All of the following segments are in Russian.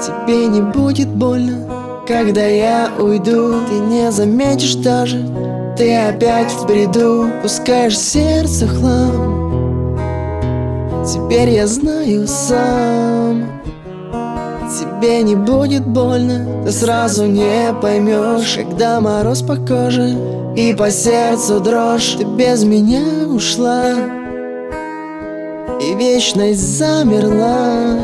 Тебе не будет больно, когда я уйду. Ты не заметишь даже, ты опять в бреду. Пускаешь сердце в хлам. Теперь я знаю сам. Тебе не будет больно, ты сразу не поймешь, когда мороз по коже и по сердцу дрожь. Ты без меня ушла, и вечность замерла.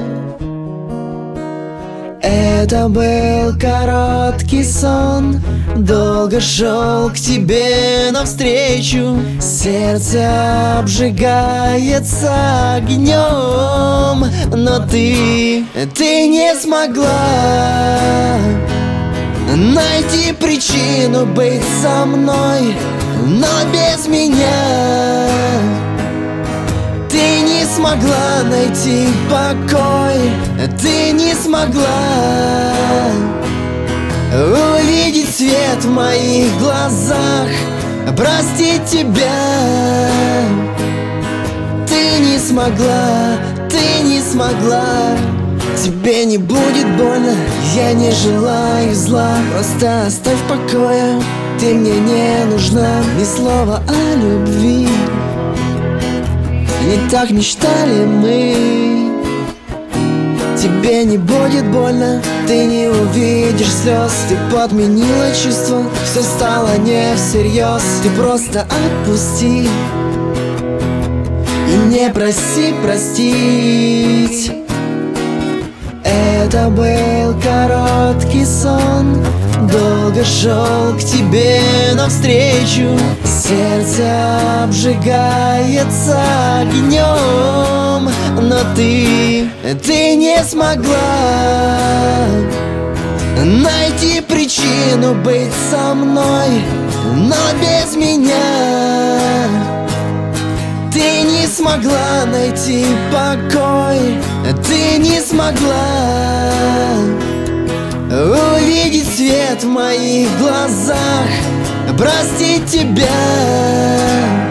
Это был короткий сон, долго шел к тебе навстречу. Сердце обжигается огнем, но ты не смогла найти причину быть со мной, но без меня. Ты не смогла найти покой, ты не смогла увидеть свет в моих глазах, простить тебя. Ты не смогла, ты не смогла. Тебе не будет больно, я не желаю зла. Просто оставь в покое, ты мне не нужна. Ни слова о любви, не так мечтали мы. Тебе не будет больно, ты не увидишь слез. Ты подменила чувства, все стало не всерьез. Ты просто отпусти и не проси простить. Это был короткий сон, долго шел к тебе навстречу. Сердце обжигается огнем, но ты не смогла найти причину быть со мной, но без меня. Ты не смогла найти покой, ты не смогла увидеть свет в моих глазах, простить тебя.